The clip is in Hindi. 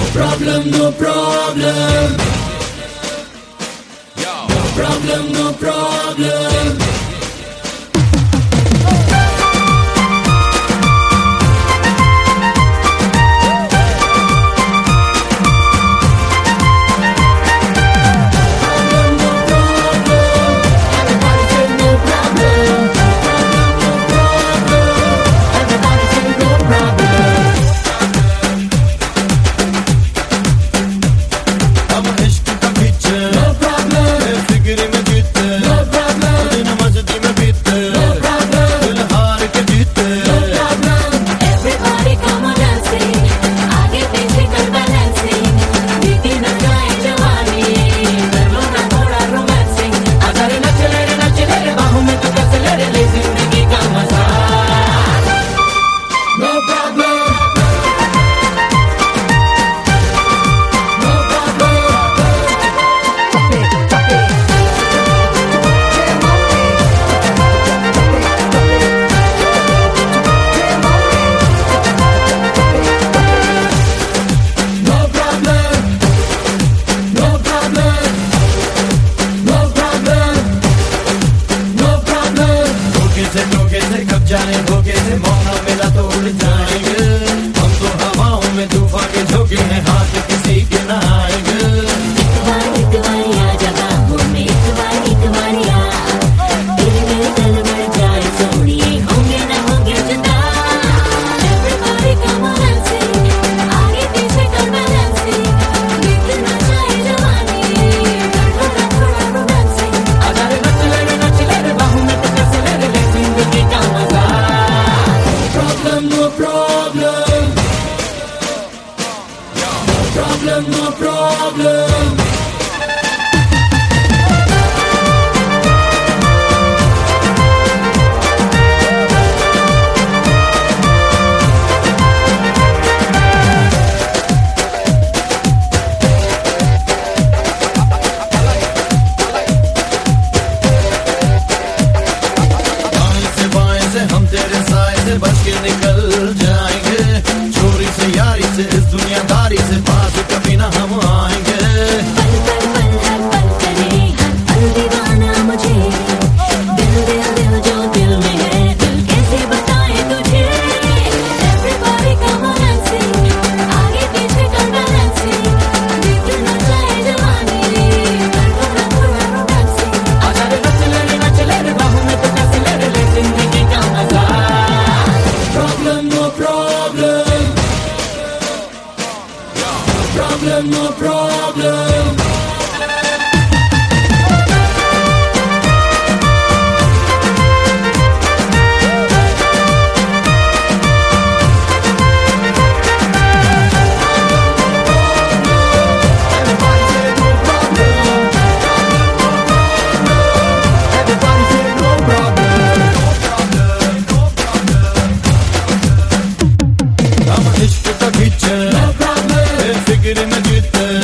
problem, no problem. No problem, no problem. कब जाने धोखे से मौका मिला तो उड़ जाएंगे हम तो हवाओं में तूफान के झोंके हैं हाथ किसी के ना आएंगे। एक बार आ जगहों में एक बार आ दिल में दिल बढ़ जाए सोनिए होंगे ना होंगे जुदा। Everybody come on and sing, आगे पीछे कर balancing, बीतना चाहे जवानी थोड़ा थोड़ा romancing। अगर नच ले रे बाहों में तो कैसे ले जिंदगी का मजा। No problem, no problem, no problem. हम तेरे साए से बच के निकल जाएंगे चोरी से यारी से इस दुनियादारी से पास कभी ना हम आएंगे। पल पल पल हर पल करे हर पल दीवाना मुझे दिल दिल दिल जो दिल में है दिल कैसे बताए तुझे। Everybody come on and sing, आगे पीछे कर balancing, बीतना चाहे जवानी थोड़ा थोड़ा romancing। अगर नच ले रे बाहों में तो कैसे ले जिंदगी का मजा। No problem, no problem. हम इश्क का खींचे फिक्र में जीते